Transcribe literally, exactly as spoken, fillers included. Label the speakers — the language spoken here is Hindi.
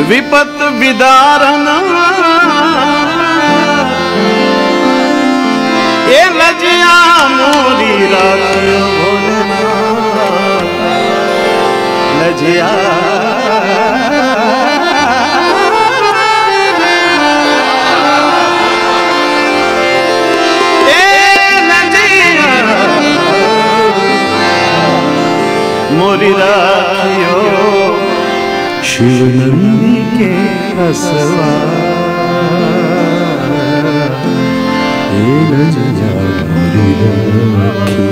Speaker 1: विपत विदारन ए लजिया मोरी राखियो भोलेनाथ लजिया मोरी राखियो शिव नंदी के रसवा ए लजिया मोरी राखियो।